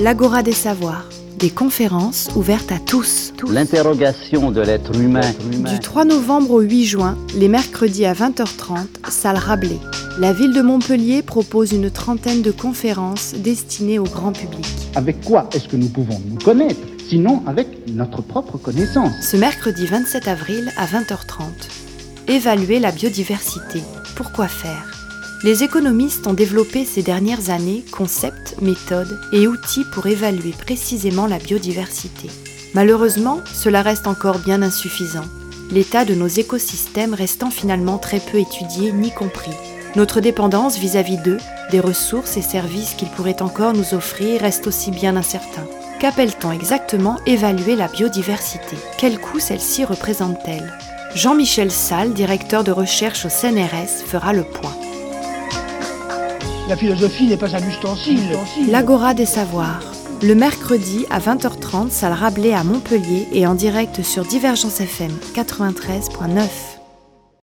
L'Agora des savoirs, des conférences ouvertes à tous. L'interrogation de l'être humain. Du 3 novembre au 8 juin, les mercredis à 20h30, salle Rabelais. La ville de Montpellier propose une trentaine de conférences destinées au grand public. Avec quoi est-ce que nous pouvons nous connaître, sinon avec notre propre connaissance? Ce mercredi 27 avril à 20h30, évaluer la biodiversité. Pourquoi faire ? Les économistes ont développé ces dernières années concepts, méthodes et outils pour évaluer précisément la biodiversité. Malheureusement, cela reste encore bien insuffisant, l'état de nos écosystèmes restant finalement très peu étudié ni compris. Notre dépendance vis-à-vis d'eux, des ressources et services qu'ils pourraient encore nous offrir reste aussi bien incertain. Qu'appelle-t-on exactement évaluer la biodiversité ? Quel coût celle-ci représente-t-elle ? Jean-Michel Salle, directeur de recherche au CNRS, fera le point. La philosophie n'est pas un ustensile. L'Agora des savoirs. Le mercredi à 20h30, salle Rabelais à Montpellier et en direct sur Divergence FM 93.9.